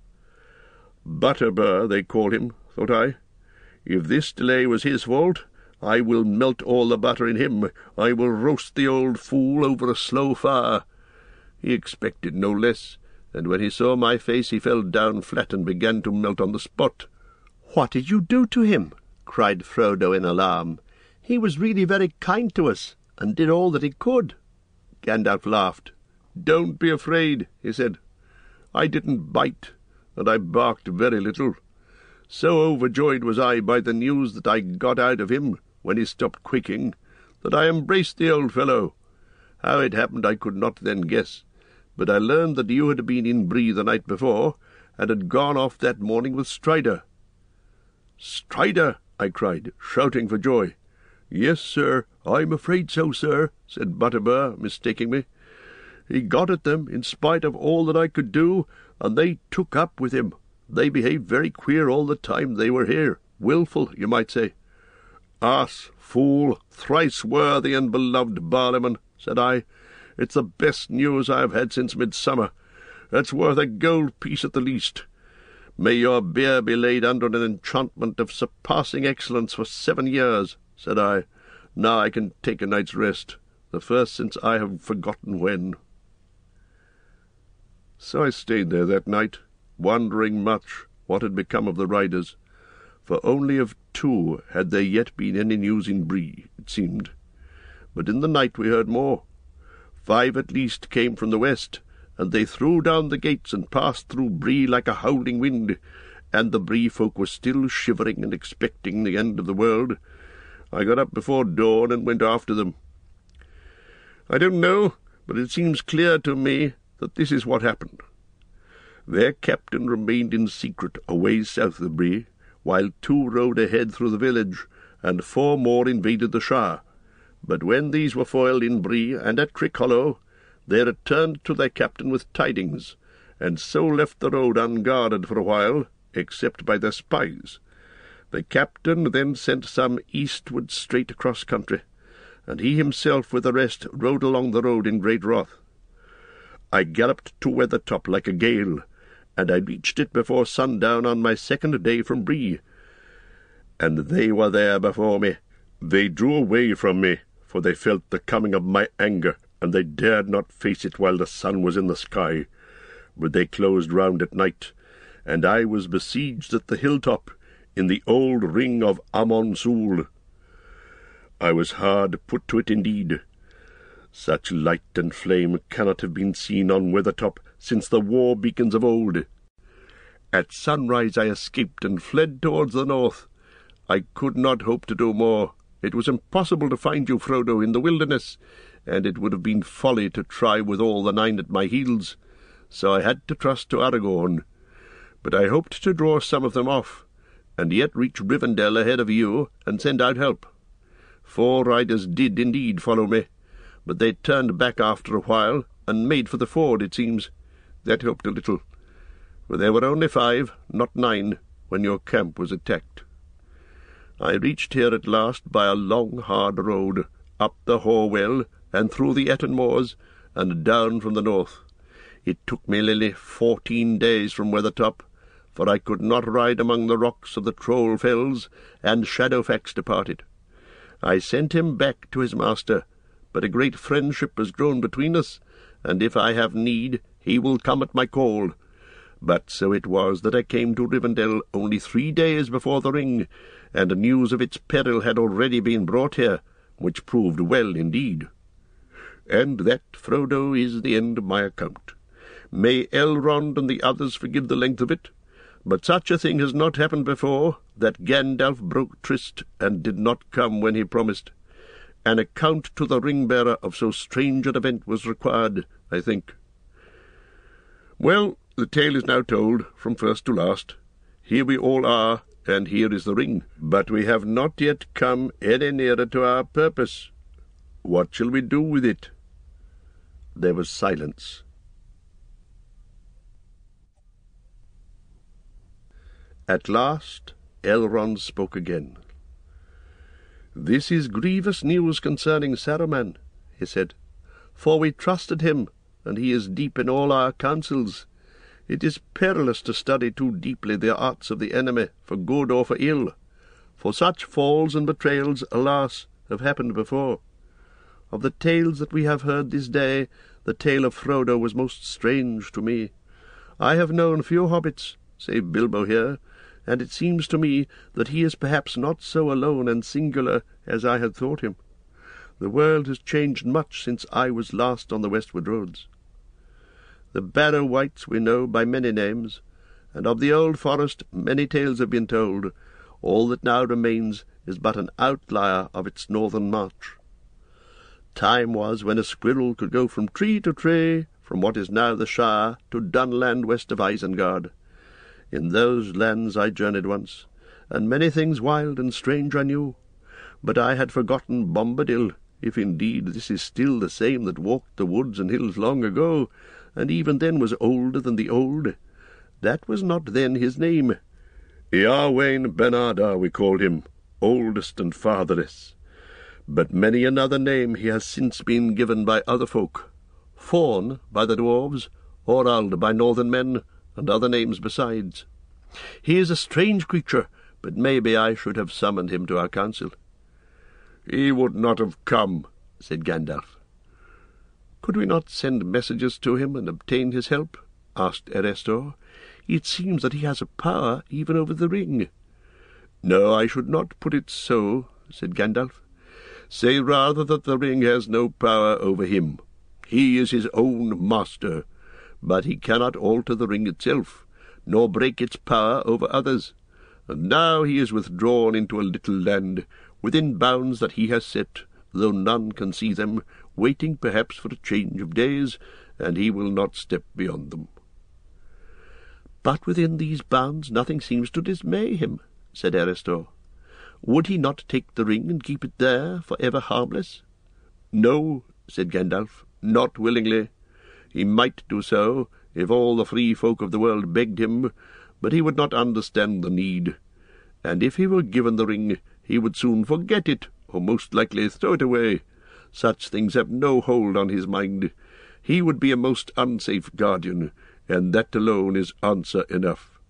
Butterbur, they call him, thought I. If this delay was his fault, I will melt all the butter in him. I will roast the old fool over a slow fire. He expected no less, and when he saw my face he fell down flat and began to melt on the spot. "What did you do to him?" cried Frodo in alarm. "He was really very kind to us, and did all that he could." Gandalf laughed. "Don't be afraid," he said. "I didn't bite, and I barked very little. So overjoyed was I by the news that I got out of him when he stopped quaking, that I embraced the old fellow. How it happened I could not then guess, but I learned that you had been in Bree the night before, and had gone off that morning with Strider." "Strider!" I cried, shouting for joy. "Yes, sir, I'm afraid so, sir," said Butterbur, mistaking me. "He got at them, in spite of all that I could do, and they took up with him. They behaved very queer all the time they were here. Wilful, you might say." "Ass, fool, thrice worthy and beloved Barliman," said I. "It's the best news I have had since midsummer. That's worth a gold piece at the least. May your beer be laid under an enchantment of surpassing excellence for seven years," said I. "Now I can take a night's rest, the first since I have forgotten when." So I stayed there that night, wondering much what had become of the riders, for only of two had there yet been any news in Bree, it seemed. But in the night we heard more. Five at least came from the west, and they threw down the gates and passed through Bree like a howling wind, and the Bree folk were still shivering and expecting the end of the world. I got up before dawn and went after them. I don't know, but it seems clear to me that this is what happened. Their captain remained in secret away south of Bree, while two rode ahead through the village, and four more invaded the Shire. But when these were foiled in Bree and at Crickhollow, they returned to their captain with tidings, and so left the road unguarded for a while, except by their spies. The captain then sent some eastward straight across country, and he himself with the rest rode along the road in great wrath. I galloped to Weathertop like a gale, and I reached it before sundown on my second day from Bree. And they were there before me. They drew away from me, for they felt the coming of my anger, and they dared not face it while the sun was in the sky. But they closed round at night, and I was besieged at the hilltop, in the old ring of Amon-Sul. I was hard put to it indeed. Such light and flame cannot have been seen on Weathertop since the war beacons of old. At sunrise I escaped and fled towards the north. I could not hope to do more. It was impossible to find you, Frodo, in the wilderness, and it would have been folly to try with all the nine at my heels, so I had to trust to Aragorn. But I hoped to draw some of them off, and yet reach Rivendell ahead of you, and send out help. Four riders did indeed follow me, but they turned back after a while, and made for the ford, it seems. That helped a little, for there were only five, not nine, when your camp was attacked. I reached here at last by a long, hard road, up the Horwell, and through the Eton moors, and down from the north. It took me nearly fourteen days from Weathertop, for I could not ride among the rocks of the Troll Fells, and Shadowfax departed. I sent him back to his master, but a great friendship has grown between us, and if I have need, he will come at my call. But so it was that I came to Rivendell only three days before the ring, and news of its peril had already been brought here, which proved well indeed. And that, Frodo, is the end of my account. May Elrond and the others forgive the length of it, but such a thing has not happened before, that Gandalf broke tryst and did not come when he promised. An account to the ring-bearer of so strange an event was required, I think. Well, the tale is now told, from first to last. Here we all are, and here is the ring, but we have not yet come any nearer to our purpose. What shall we do with it?" There was silence. At last Elrond spoke again. "This is grievous news concerning Saruman," he said, "for we trusted him, and he is deep in all our counsels. It is perilous to study too deeply the arts of the enemy, for good or for ill, for such falls and betrayals, alas, have happened before. Of the tales that we have heard this day, the tale of Frodo was most strange to me. I have known few hobbits, save Bilbo here, and it seems to me that he is perhaps not so alone and singular as I had thought him. The world has changed much since I was last on the westward roads. The Barrow Wights we know by many names, and of the old forest many tales have been told. All that now remains is but an outlier of its northern march. Time was when a squirrel could go from tree to tree, from what is now the Shire to Dunland west of Isengard, In those lands I journeyed once, and many things wild and strange I knew. But I had forgotten Bombadil, if indeed this is still the same that walked the woods and hills long ago, and even then was older than the old. That was not then his name. Eärwain Benarda we called him, oldest and fatherless. But many another name he has since been given by other folk. Fawn by the dwarves, Orald by northern men, and other names besides. He is a strange creature, but maybe I should have summoned him to our council. He would not have come, said Gandalf. Could we not send messengers to him and obtain his help? Asked Erestor. It seems that he has a power even over the ring. No, I should not put it so, said Gandalf. Say rather that the ring has no power over him. He is his own master, but he cannot alter the ring itself, nor break its power over others. And now he is withdrawn into a little land, within bounds that he has set, though none can see them, waiting perhaps for a change of days, and he will not step beyond them. But within these bounds nothing seems to dismay him, said Erestor. Would he not take the ring and keep it there, for ever harmless? No, said Gandalf, not willingly. He might do so, if all the free folk of the world begged him, but he would not understand the need. And if he were given the ring, he would soon forget it, or most likely throw it away. Such things have no hold on his mind. He would be a most unsafe guardian, and that alone is answer enough.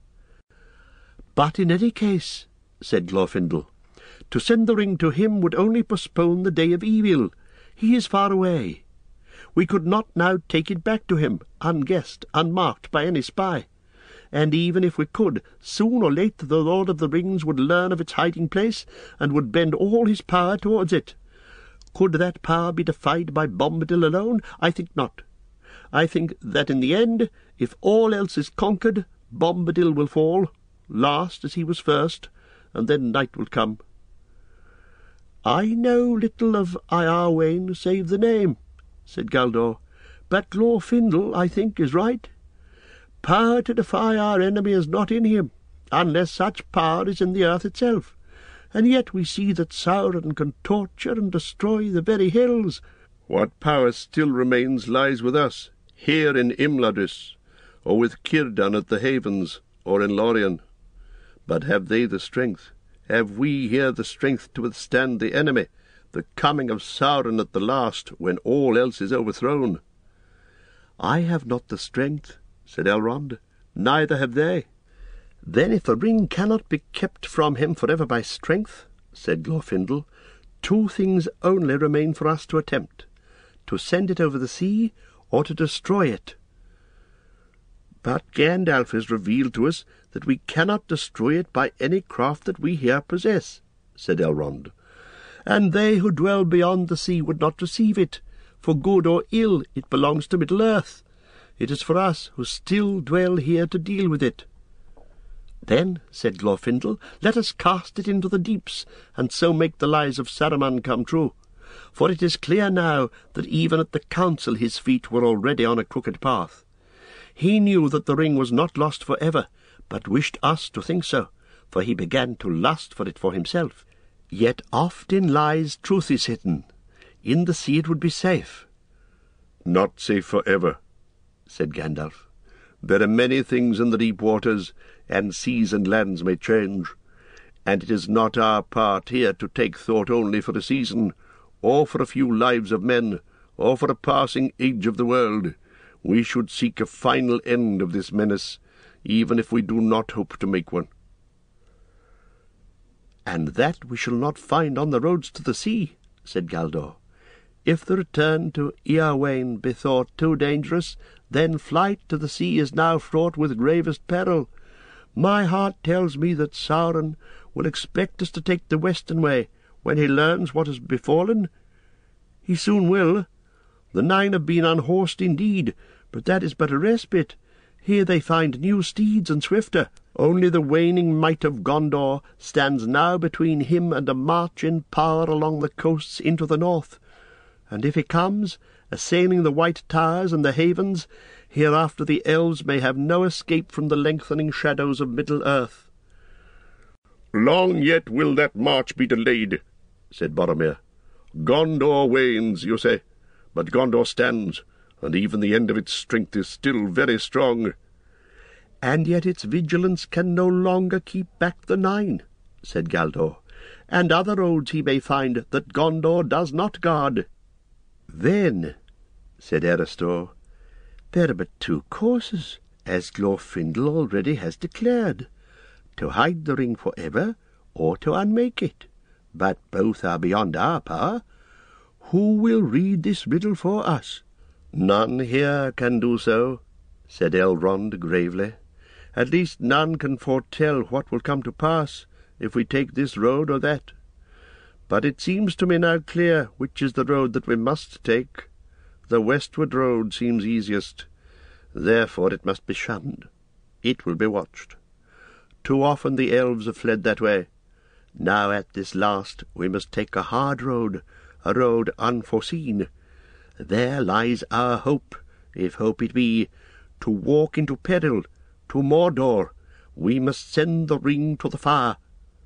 But in any case, said Glorfindel, to send the ring to him would only postpone the day of evil. He is far away. We could not now take it back to him, unguessed, unmarked by any spy. And even if we could, soon or late the Lord of the Rings would learn of its hiding-place, and would bend all his power towards it. Could that power be defied by Bombadil alone? I think not. I think that in the end, if all else is conquered, Bombadil will fall, last as he was first, and then night will come. I know little of Eärwain save the name, said Galdor, but Glorfindel, I think, is right. Power to defy our enemy is not in him, unless such power is in the earth itself. And yet we see that Sauron can torture and destroy the very hills. What power still remains lies with us, here in Imladris, or with Círdan at the Havens, or in Lorien. But have they the strength? Have we here the strength to withstand the enemy, the coming of Sauron at the last, when all else is overthrown? I have not the strength, said Elrond, neither have they. Then if the ring cannot be kept from him for ever by strength, said Glorfindel, two things only remain for us to attempt, to send it over the sea, or to destroy it. But Gandalf has revealed to us that we cannot destroy it by any craft that we here possess, said Elrond, and they who dwell beyond the sea would not receive it. For good or ill it belongs to Middle-earth. It is for us who still dwell here to deal with it. Then, said Glorfindel, let us cast it into the deeps, and so make the lies of Saruman come true. For it is clear now that even at the council his feet were already on a crooked path. He knew that the ring was not lost for ever, but wished us to think so, for he began to lust for it for himself. Yet oft in lies truth is hidden. In the sea it would be safe. Not safe for ever, said Gandalf. There are many things in the deep waters, and seas and lands may change, and it is not our part here to take thought only for a season, or for a few lives of men, or for a passing age of the world. We should seek a final end of this menace, even if we do not hope to make one. And that we shall not find on the roads to the sea, said Galdor. If the return to Eärwain be thought too dangerous, then flight to the sea is now fraught with gravest peril. My heart tells me that Sauron will expect us to take the western way, when he learns what has befallen. He soon will. The Nine have been unhorsed indeed, but that is but a respite. Here they find new steeds and swifter. Only the waning might of Gondor stands now between him and a march in power along the coasts into the north. And if he comes, assailing the White Towers and the Havens, Hereafter the elves may have no escape from the lengthening shadows of Middle-earth." "Long yet will that march be delayed," said Boromir. "Gondor wanes, you say, but Gondor stands, and even the end of its strength is still very strong." "And yet its vigilance can no longer keep back the Nine," said Galdor, "and other roads he may find that Gondor does not guard." "Then," said Erestor, "there are but two courses, as Glorfindel already has declared, to hide the ring for ever, or to unmake it. But both are beyond our power. Who will read this riddle for us?" "None here can do so," said Elrond gravely. "At least none can foretell what will come to pass if we take this road or that. But it seems to me now clear which is the road that we must take. The westward road seems easiest. Therefore it must be shunned. It will be watched. Too often the elves have fled that way. Now at this last we must take a hard road, a road unforeseen. There lies our hope, if hope it be, to walk into peril, to Mordor. We must send the ring to the fire."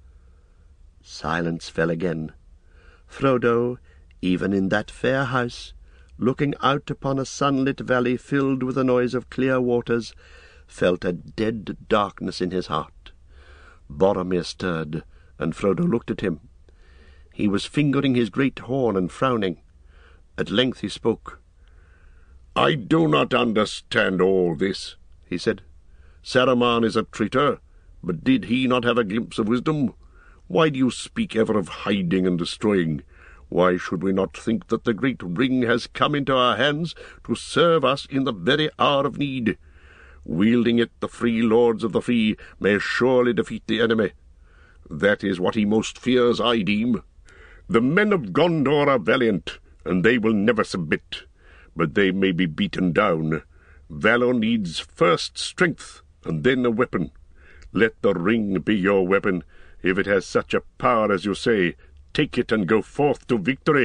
Silence fell again. Frodo, even in that fair house, looking out upon a sunlit valley filled with the noise of clear waters, felt a dead darkness in his heart. Boromir stirred, and Frodo looked at him. He was fingering his great horn and frowning. At length he spoke. "I do not understand all this," he said. "Saruman is a traitor, but did he not have a glimpse of wisdom? Why do you speak ever of hiding and destroying? Why should we not think that the great ring has come into our hands to serve us in the very hour of need? Wielding it, the free lords of the free may surely defeat the enemy. That is what he most fears, I deem. The men of Gondor are valiant, and they will never submit, but they may be beaten down. Valor needs first strength, and then a weapon. Let the ring be your weapon. If it has such a power as you say, take it and go forth to victory."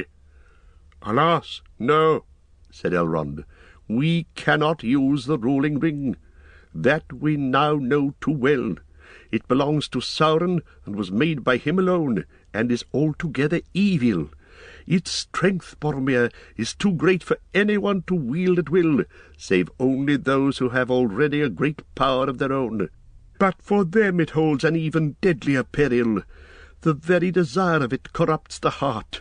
"Alas, no," said Elrond. "We cannot use the ruling ring. That we now know too well. It belongs to Sauron, and was made by him alone, and is altogether evil. Its strength, Boromir, is too great for anyone to wield at will, save only those who have already a great power of their own. But for them it holds an even deadlier peril. The very desire of it corrupts the heart.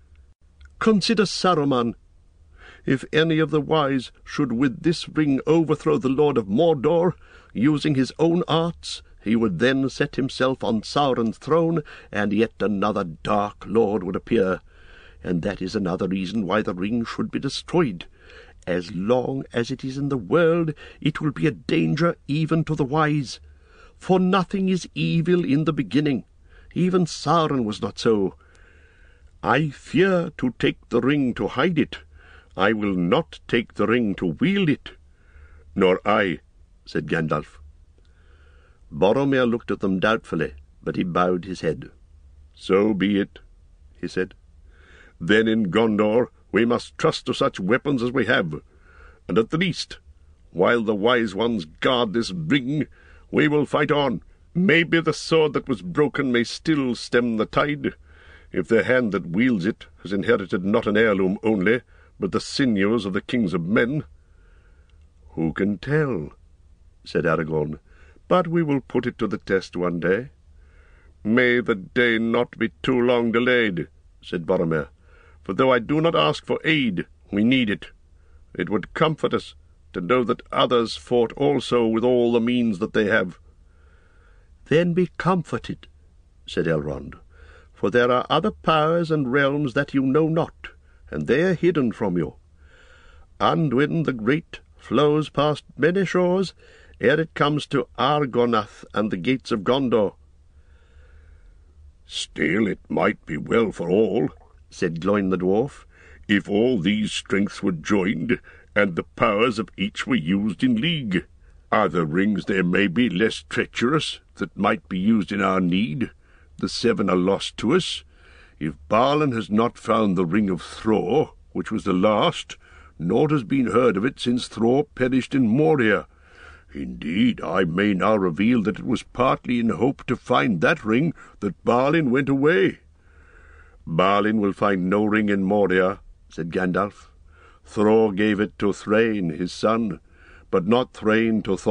Consider Saruman. If any of the wise should with this ring overthrow the Lord of Mordor, using his own arts, he would then set himself on Sauron's throne, and yet another dark lord would appear. And that is another reason why the ring should be destroyed. As long as it is in the world, it will be a danger even to the wise. For nothing is evil in the beginning. Even Sauron was not so. I fear to take the ring to hide it. I will not take the ring to wield it." "Nor I," said Gandalf. Boromir looked at them doubtfully, but he bowed his head. "So be it," he said. "Then in Gondor we must trust to such weapons as we have, and at the least, while the wise ones guard this ring, we will fight on. Maybe the sword that was broken may still stem the tide, if the hand that wields it has inherited not an heirloom only, but the sinews of the kings of men." "Who can tell?" said Aragorn. "But we will put it to the test one day." "May the day not be too long delayed," said Boromir, "for though I do not ask for aid, we need it. It would comfort us to know that others fought also with all the means that they have." "Then be comforted," said Elrond, "for there are other powers and realms that you know not, and they are hidden from you. Anduin the Great flows past many shores ere it comes to Argonath and the gates of Gondor." "Still it might be well for all," said Gloin the dwarf, "if all these strengths were joined, and the powers of each were used in league. Other rings there may be less treacherous, that might be used in our need. The seven are lost to us. If Balin has not found the ring of Thror, which was the last, naught has been heard of it since Thorpe perished in Moria. Indeed, I may now reveal that it was partly in hope to find that ring that Balin went away." "Balin will find no ring in Moria," said Gandalf. "Thror gave it to Thrain, his son, but not Thrain to Thor.